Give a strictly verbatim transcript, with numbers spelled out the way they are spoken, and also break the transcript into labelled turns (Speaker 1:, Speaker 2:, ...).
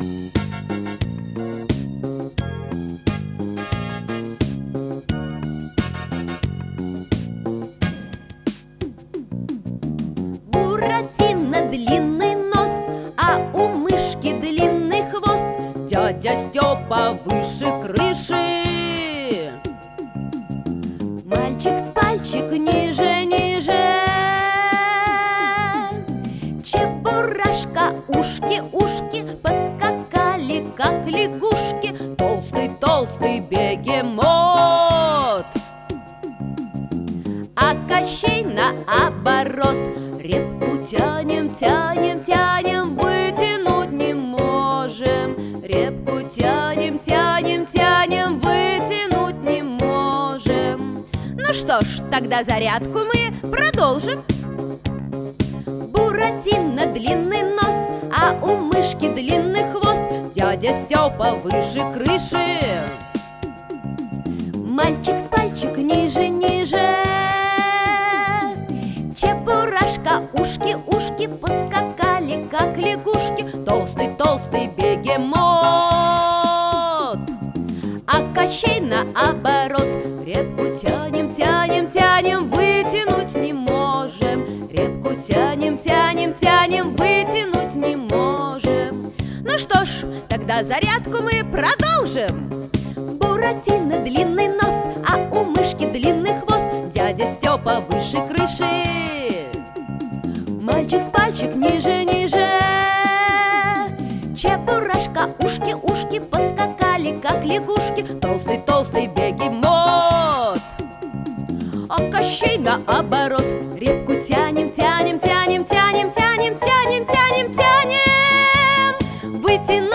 Speaker 1: Буратино длинный нос, а у мышки длинный хвост. Дядя Степа выше крыши. Мальчик с пальчик ниже, ниже. Чебурашка, ушки, ушки поскакали, как лягушки. Толстый, толстый бегемот. А Кощей наоборот. Репку тянем, тянем, тянем, вытянуть не можем. Репку тянем, тянем, тянем, вытянуть не можем. Ну что ж, тогда зарядку мы продолжим. Буратино длинный нос, а у мышки длинный хвост. Дядя Степа выше крыши. Мальчик с пальчик ниже, ниже. Чебурашка, ушки, ушки поскакали, как лягушки. Толстый, толстый бегемот. А Кощей наоборот. Репку тянем, тянем, тянем, вытянуть не можем. Репку тянем, тянем, тянем, вытянуть не можем. Ну что ж, тогда зарядку мы продолжим. Буратино длинный нос, а у мышки длинный хвост. Дядя Степа выше крыши. Мальчик с пальчик ниже, ниже. Чебурашка, ушки, ушки поскакали, как лягушки. Толстый, толстый бегемот. А Кощей наоборот. Репку тянем, тянем, тянем, тянем, тянем, тянем, тянем, тянем. Вытянуть